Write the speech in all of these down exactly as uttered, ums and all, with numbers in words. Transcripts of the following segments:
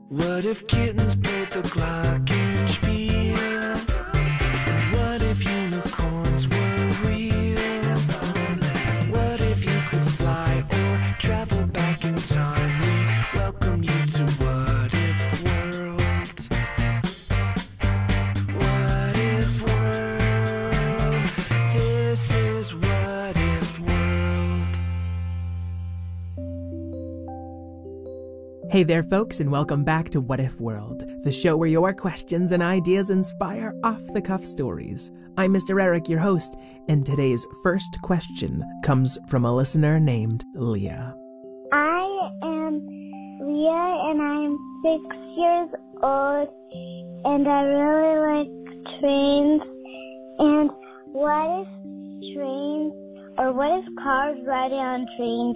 What if kittens played the glockenspiel? And what if unicorns were real? What if you could fly or travel back in time? We welcome you to What If World. What If World? This is What If World. Hey there, folks, and welcome back to What If World, the show where your questions and ideas inspire off-the-cuff stories. I'm Mister Eric, your host, and today's first question comes from a listener named Leah. I am Leah, and I'm six years old, and I really like trains. And what if trains, or what if cars riding on train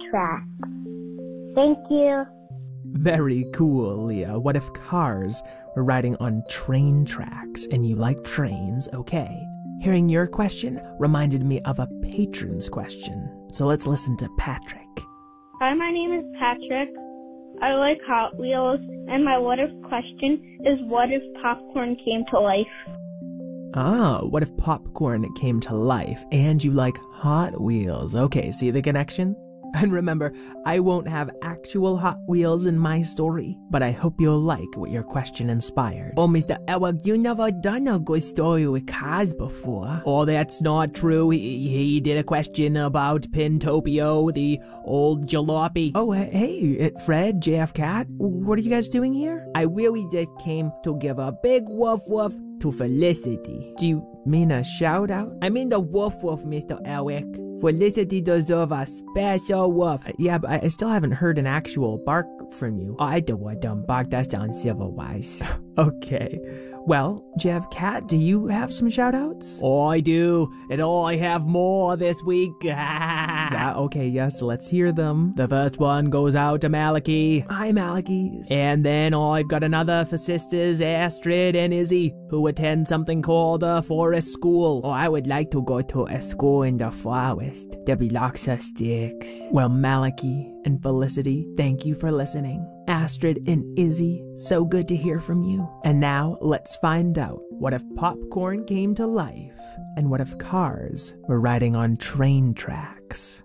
tracks? Thank you. Very cool, Leah. What if cars were riding on train tracks and you like trains? Okay. Hearing your question reminded me of a patron's question. So let's listen to Patrick. Hi, my name is Patrick. I like Hot Wheels, and my what if question is what if popcorn came to life? Ah, what if popcorn came to life and you like Hot Wheels? Okay, see the connection? And remember, I won't have actual Hot Wheels in my story, but I hope you'll like what your question inspired. Oh, Mister Eric, you never done a good story with cars before. Oh, that's not true. He, he did a question about Pintopio, the old jalopy. Oh, hey, Fred, J F Cat, what are you guys doing here? I really just came to give a big woof woof to Felicity. Do you mean a shout out? I mean the woof woof, Mister Eric. Felicity deserves a special woof. Yeah, but I still haven't heard an actual bark from you. Oh, I do a dumb bark. That sounds civil-wise. Okay. Well, Jeff Cat, do you have some shout-outs? Oh, I do. And oh, I have more this week. Yeah, okay, yes, let's hear them. The first one goes out to Malachi. Hi, Malachi. And then oh, I've got another for sisters Astrid and Izzy, who attend something called a forest school. Oh, I would like to go to a school in the forest. There be lots of sticks. Well, Malachi and Felicity, thank you for listening. Astrid and Izzy, so good to hear from you. And now, let's find out, what if popcorn came to life? And what if cars were riding on train tracks?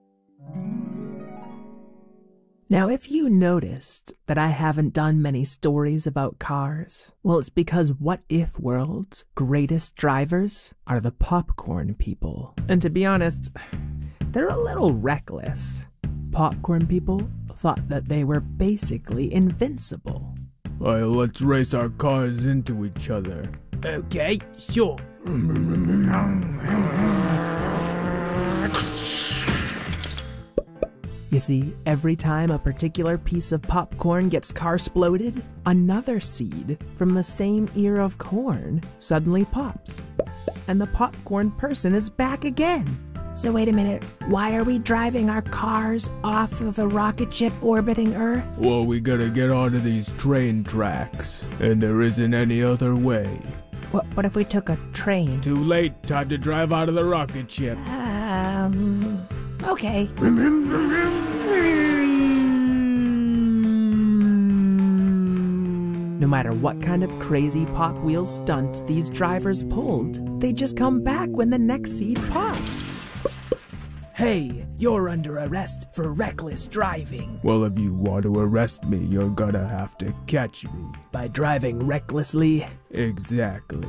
Now, if you noticed that I haven't done many stories about cars, well, it's because What If World's greatest drivers are the popcorn people. And to be honest, they're a little reckless. Popcorn people thought that they were basically invincible. Alright, let's race our cars into each other. Okay, sure. You see, every time a particular piece of popcorn gets car-sploded, another seed from the same ear of corn suddenly pops, and the popcorn person is back again. So wait a minute, why are we driving our cars off of a rocket ship orbiting Earth? Well, we gotta get onto these train tracks, and there isn't any other way. What, what if we took a train? Too late, time to drive out of the rocket ship. Um, okay. No matter what kind of crazy pop wheel stunt these drivers pulled, they just come back when the next seed popped. Hey, you're under arrest for reckless driving. Well, if you want to arrest me, you're gonna have to catch me. By driving recklessly? Exactly.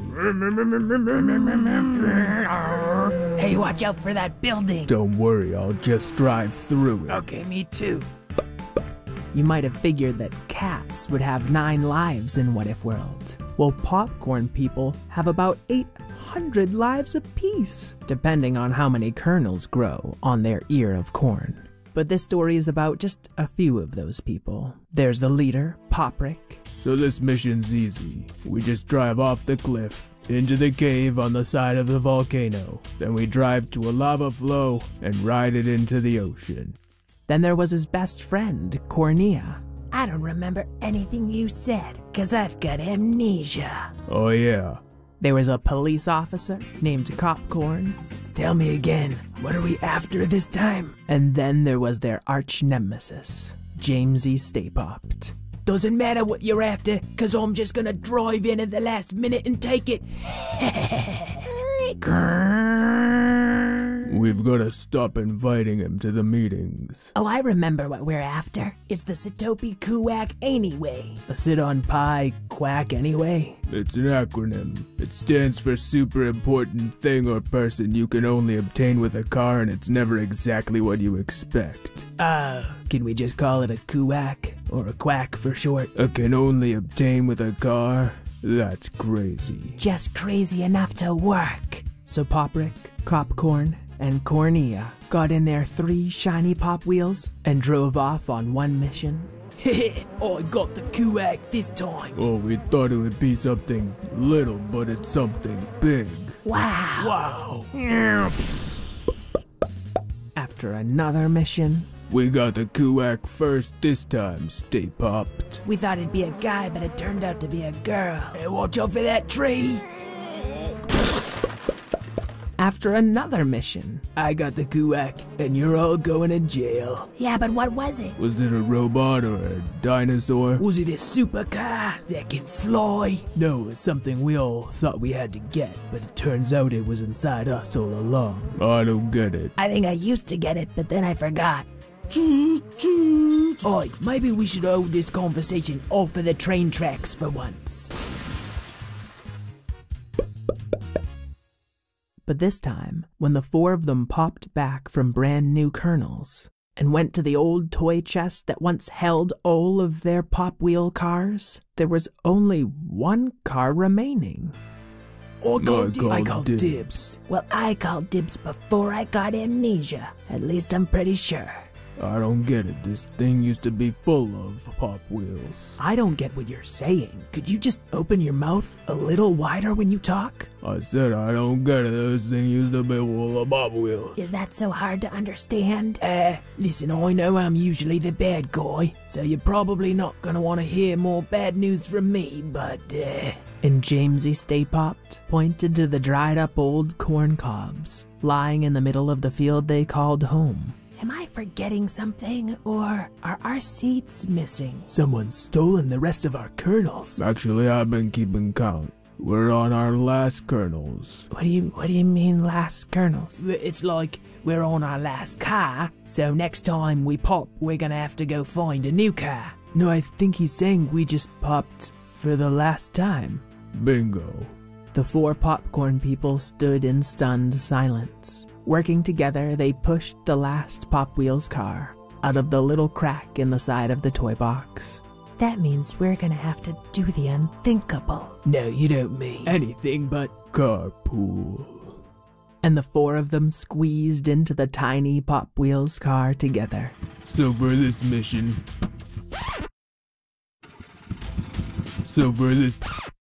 Hey, watch out for that building. Don't worry, I'll just drive through it. Okay, me too. You might have figured that cats would have nine lives in What If World. Well, popcorn people have about eight hundred lives apiece, depending on how many kernels grow on their ear of corn. But this story is about just a few of those people. There's the leader, Poprick. So this mission's easy. We just drive off the cliff, into the cave on the side of the volcano. Then we drive to a lava flow and ride it into the ocean. Then there was his best friend, Cornea. I don't remember anything you said, 'cause I've got amnesia. Oh yeah. There was a police officer named Copcorn. Tell me again, what are we after this time? And then there was their arch nemesis, Jamesy Stay Popped. Doesn't matter what you're after, cause I'm just gonna drive in at the last minute and take it. We've gotta stop inviting him to the meetings. Oh, I remember what we're after. It's the Satopi Kuwak anyway. A sit-on pie quack anyway? It's an acronym. It stands for super important thing or person you can only obtain with a car, and it's never exactly what you expect. Uh, can we just call it a Kuwak? Or a quack for short? A can only obtain with a car? That's crazy. Just crazy enough to work. So Poprick, Copcorn, and Cornea got in their three shiny pop wheels and drove off on one mission. I got the Kuwak this time. Oh, we thought it would be something little, but it's something big. Wow. Wow. After another mission, We got the Kuwak first this time, stay popped. We thought it'd be a guy, but it turned out to be a girl. Hey, watch out for that tree. after another mission, I got the Kuwak, and you're all going to jail. Yeah, but what was it? Was it a robot or a dinosaur? Was it a supercar that can fly? no, it was something we all thought we had to get, but it turns out it was inside us all along. I don't get it. I think I used to get it, but then I forgot. Oi, maybe we should hold this conversation off of the train tracks for once. But this time, when the four of them popped back from brand new kernels and went to the old toy chest that once held all of their Pop Wheel cars, there was only one car remaining. I call, I di- call I call dibs. dibs. Well, I called dibs before I got amnesia. At least I'm pretty sure. I don't get it. This thing used to be full of Pop Wheels. I don't get what you're saying. Could you just open your mouth a little wider when you talk? I said I don't get it. This thing used to be full of Pop Wheels. Is that so hard to understand? Uh, listen, I know I'm usually the bad guy, so you're probably not gonna want to hear more bad news from me, but, uh... And Jamesy Stay Popped pointed to the dried up old corn cobs lying in the middle of the field they called home. Am I forgetting something, or are our seats missing? Someone's stolen the rest of our kernels. Actually, I've been keeping count. We're on our last kernels. What do you what do you mean last kernels? It's like we're on our last car, so next time we pop, we're gonna have to go find a new car. No, I think he's saying we just popped for the last time. Bingo. The four popcorn people stood in stunned silence. Working together, they pushed the last Pop Wheels car out of the little crack in the side of the toy box. That means we're gonna have to do the unthinkable. No, you don't mean Anything but. Carpool. And the four of them squeezed into the tiny Pop Wheels car together. So for this mission... So for this...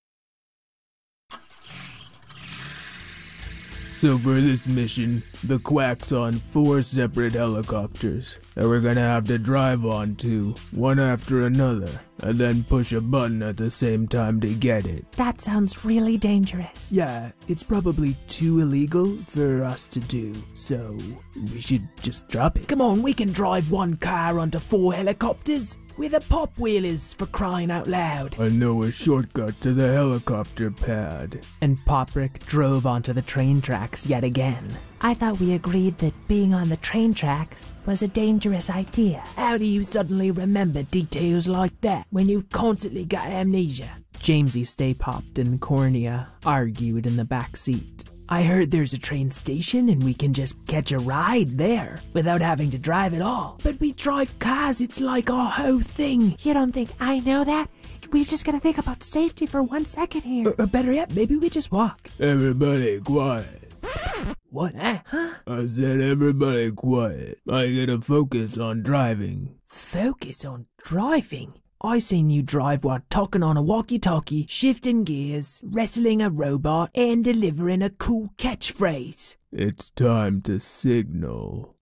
So for this mission, the Quack's on four separate helicopters that we're gonna have to drive on to, one after another, and then push a button at the same time to get it. That sounds really dangerous. Yeah, it's probably too illegal for us to do, so we should just drop it. Come on, we can drive one car onto four helicopters. We're the Pop Wheelers, for crying out loud. I know a shortcut to the helicopter pad. And Poprick drove onto the train tracks yet again. I thought we agreed that being on the train tracks was a dangerous idea. How do you suddenly remember details like that when you've constantly got amnesia? Jamesy Stay Popped and Cornea argued in the back seat. I heard there's a train station and we can just catch a ride there without having to drive at all. But we drive cars, it's like our whole thing. You don't think I know that? We've just gotta think about safety for one second here. Or, or better yet, maybe we just walk. Everybody quiet. What? Eh? Huh? I said everybody quiet. I gotta focus on driving. Focus on driving? I seen you drive while talking on a walkie-talkie, shifting gears, wrestling a robot, and delivering a cool catchphrase. It's time to signal.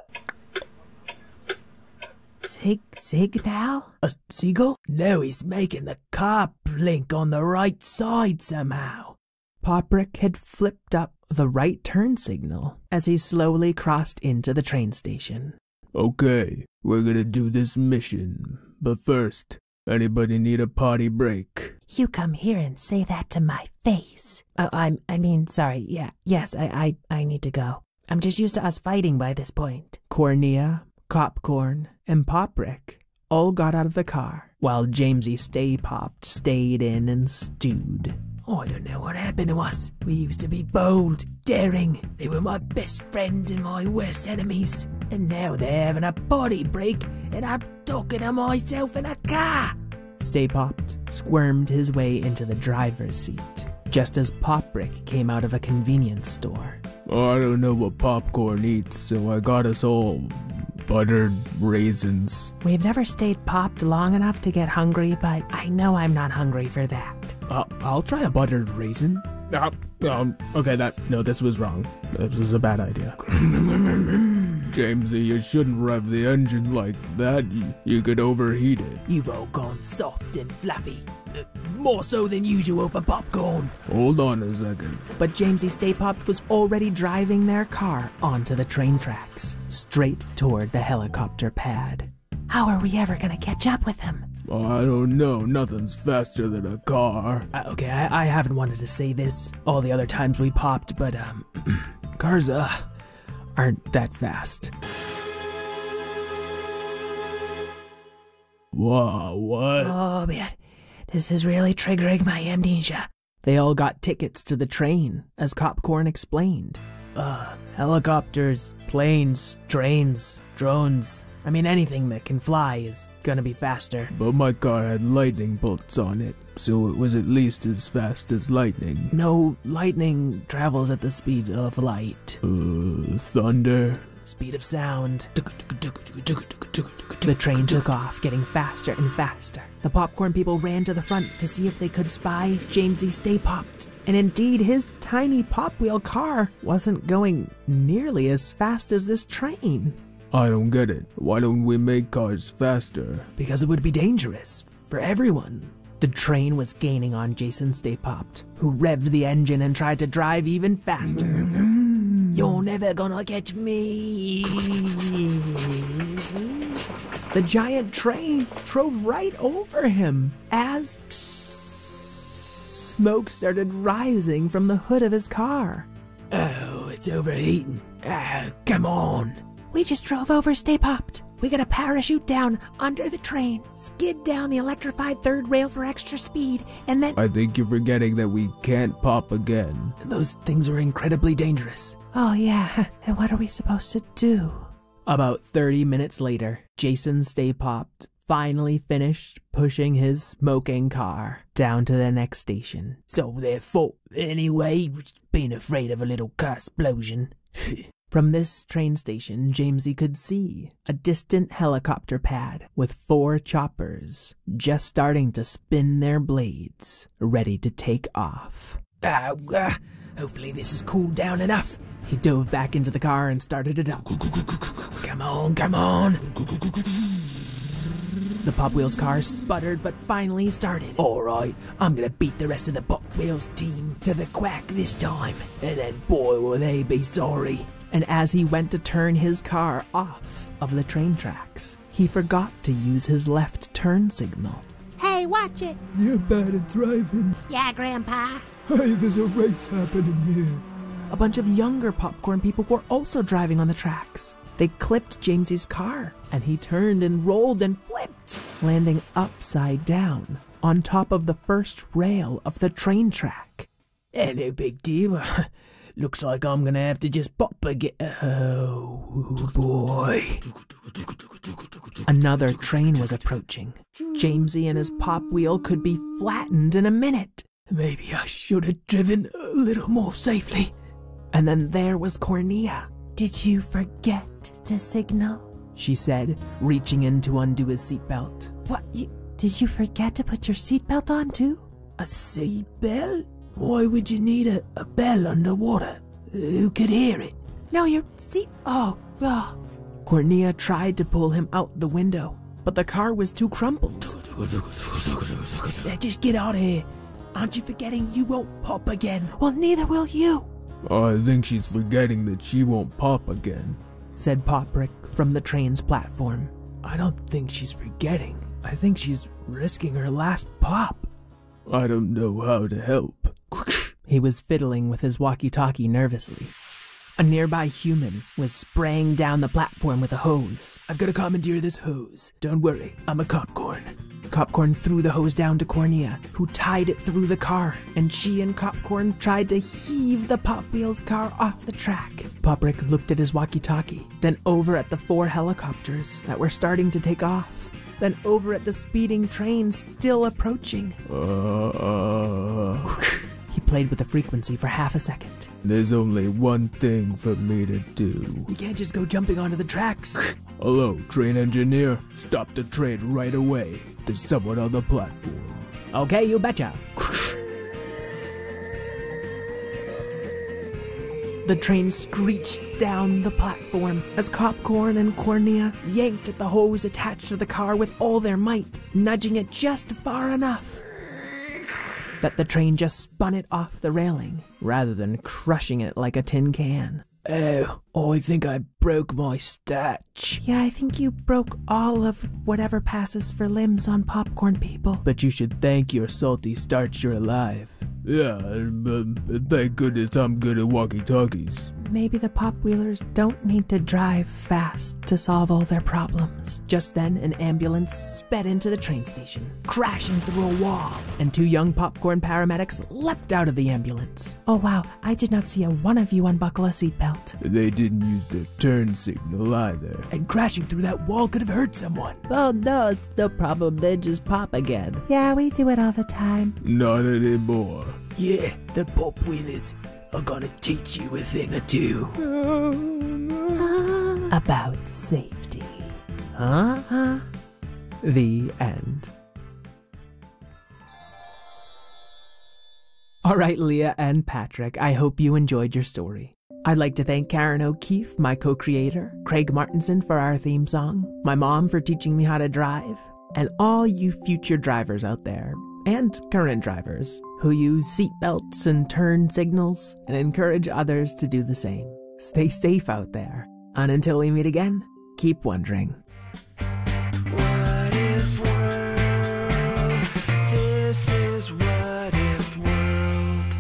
Sig, signal? A seagull? No, he's making the car blink on the right side somehow. Poprick had flipped up the right turn signal as he slowly crossed into the train station. Okay, we're gonna do this mission. But first, Anybody need a potty break? You come here and say that to my face. Oh, I'm, I mean, sorry, yeah, yes, I, I, I need to go. I'm just used to us fighting by this point. Cornea, Popcorn, and Poprick all got out of the car, while Jamesy Stay Popped stayed in and stewed. I don't know what happened to us. We used to be bold, daring. They were my best friends and my worst enemies. And now they're having a potty break and I'm talking to myself in a car. Stay Popped squirmed his way into the driver's seat, just as Poprick came out of a convenience store. I don't know what Popcorn eats, so I got us all buttered raisins. We've never stayed popped long enough to get hungry, but I know I'm not hungry for that. Uh, I'll try a buttered raisin. Uh, um, okay, that, no, this was wrong. This was a bad idea. Jamesy, you shouldn't rev the engine like that. You, you could overheat it. You've all gone soft and fluffy. Uh, more so than usual for Popcorn. Hold on a second. But Jamesy Stay Popped was already driving their car onto the train tracks, straight toward the helicopter pad. How are we ever gonna catch up with him? I don't know. Nothing's faster than a car. Uh, okay, I, I haven't wanted to say this all the other times we popped, but, um, cars, uh, aren't that fast. Wow, what? Oh, man. This is really triggering my amnesia. They all got tickets to the train, as Popcorn explained. Uh, helicopters, planes, trains, drones. I mean, anything that can fly is gonna be faster. But my car had lightning bolts on it, so it was at least as fast as lightning. No, lightning travels at the speed of light. Uh, thunder? Speed of sound. The train took off, getting faster and faster. The Popcorn people ran to the front to see if they could spy Jamesy Stay Popped. And indeed, his tiny pop wheel car wasn't going nearly as fast as this train. I don't get it. Why don't we make cars faster? Because it would be dangerous for everyone. The train was gaining on Jason Stay Popped, who revved the engine and tried to drive even faster. You're never gonna catch me. The giant train drove right over him as smoke started rising from the hood of his car. Oh, it's overheating. Oh, come on. We just drove over Stay Popped. We got a parachute down under the train, skid down the electrified third rail for extra speed, and then— I think you're forgetting that we can't pop again. Those things are incredibly dangerous. Oh yeah, and what are we supposed to do? About thirty minutes later, Jason Stay Popped finally finished pushing his smoking car down to the next station. So their fault anyway, being afraid of a little car explosion. From this train station, Jamesy could see a distant helicopter pad with four choppers just starting to spin their blades, ready to take off. Uh, uh, hopefully this has cooled down enough. He dove back into the car and started it up. Come on, come on. The Pop Wheels car sputtered but finally started. Alright, I'm gonna beat the rest of the Pop Wheels team to the quack this time, and then boy will they be sorry. And as he went to turn his car off of the train tracks, he forgot to use his left turn signal. Hey, watch it! You're bad at driving. Yeah, Grandpa. Hey, there's a race happening here. A bunch of younger Popcorn people were also driving on the tracks. They clipped Jamesy's car, and he turned and rolled and flipped, landing upside down on top of the first rail of the train track. Eh, no big deal. Looks like I'm gonna have to just pop again. Oh, boy. Another train was approaching. Jamesy and his Pop Wheel could be flattened in a minute. Maybe I should have driven a little more safely. And then there was Cornea. Did you forget to signal? She said, reaching in to undo his seatbelt. What? You, did you forget to put your seatbelt on too? A seatbelt? Why would you need a, a bell underwater? Who could hear it? No, your seat. Oh, oh. Cornea tried to pull him out the window, but the car was too crumpled. Yeah, just get out of here. Aren't you forgetting you won't pop again? Well, neither will you. I think she's forgetting that she won't pop again, said Poprick from the train's platform. I don't think she's forgetting. I think she's risking her last pop. I don't know how to help. He was fiddling with his walkie-talkie nervously. A nearby human was spraying down the platform with a hose. I've got to commandeer this hose. Don't worry, I'm a Copcorn. Copcorn threw the hose down to Cornea, who tied it through the car, and she and Copcorn tried to heave the Pop Wheels car off the track. Poprick looked at his walkie-talkie, then over at the four helicopters that were starting to take off, then over at the speeding train still approaching. Uh, He played with the frequency for half a second. There's only one thing for me to do. You can't just go jumping onto the tracks. Hello, train engineer. Stop the train right away. There's someone on the platform. Okay, you betcha. The train screeched down the platform as Copcorn and Cornea yanked at the hose attached to the car with all their might, nudging it just far enough that the train just spun it off the railing, rather than crushing it like a tin can. Oh, I think I broke my statch. Yeah, I think you broke all of whatever passes for limbs on Popcorn people. But you should thank your salty starch you're alive. Yeah, um, thank goodness I'm good at walkie-talkies. Maybe the Pop Wheelers don't need to drive fast to solve all their problems. Just then, an ambulance sped into the train station, crashing through a wall, and two young Popcorn paramedics leapt out of the ambulance. Oh wow, I did not see a one of you unbuckle a seatbelt. They didn't use their turn signal either. And crashing through that wall could have hurt someone. Oh no, it's no problem, they just pop again. Yeah, we do it all the time. Not anymore. Yeah, the Pop Wheelers are gonna teach you a thing or two. About safety. Huh? Huh? The end. All right, Leah and Patrick, I hope you enjoyed your story. I'd like to thank Karen O'Keefe, my co-creator, Craig Martinson for our theme song, my mom for teaching me how to drive, and all you future drivers out there, and current drivers, who use seatbelts and turn signals and encourage others to do the same. Stay safe out there. And until we meet again, keep wondering. What if world? This is What If World.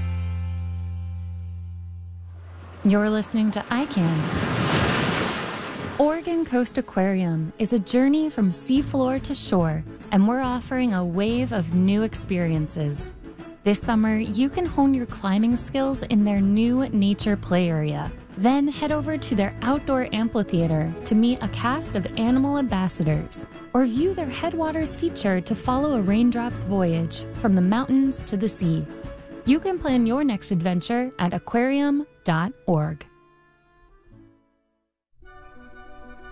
You're listening to I Can. Oregon Coast Aquarium is a journey from seafloor to shore, and we're offering a wave of new experiences. This summer, you can hone your climbing skills in their new nature play area. Then head over to their outdoor amphitheater to meet a cast of animal ambassadors, or view their Headwaters feature to follow a raindrop's voyage from the mountains to the sea. You can plan your next adventure at aquarium dot org.